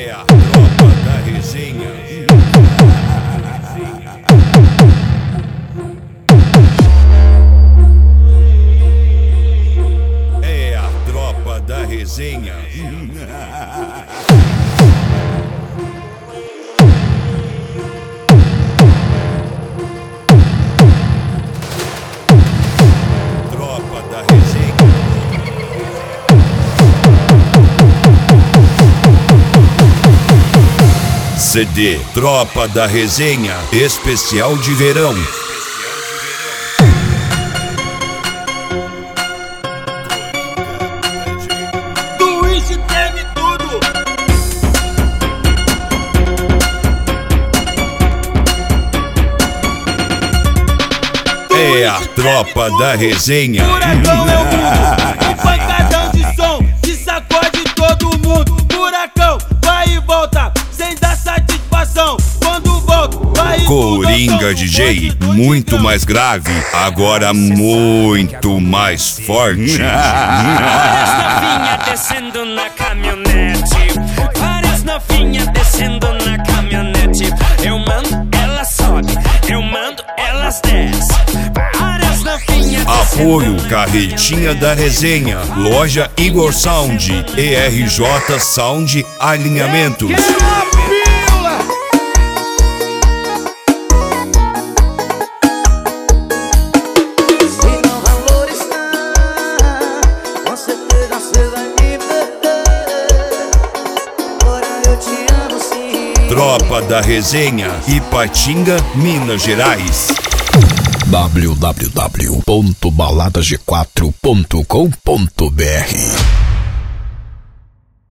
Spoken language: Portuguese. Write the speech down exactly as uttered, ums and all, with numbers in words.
É a tropa da resenha. É a tropa da resenha. Tropa da resenha. C D Tropa da Resenha Especial de Verão. Twitch treme tudo. É a Tropa da Resenha. Furacão é o mundo, e pancadão de som que sacode todo mundo. Furacão vai e volta, sem dar satisfação. Quando volta, vai e Coringa D J, muito mais grave, agora muito mais forte. Várias novinhas descendo na caminhonete, várias novinhas descendo na caminhonete. Eu mando, ela sobe, eu mando, elas descem. Várias novinhas Apoio Carretinha da Resenha, Loja Igor Sound, E R J Sound Alinhamentos. Tropa da Resenha, Ipatinga, Minas Gerais. w w w ponto balada g quatro ponto com ponto b r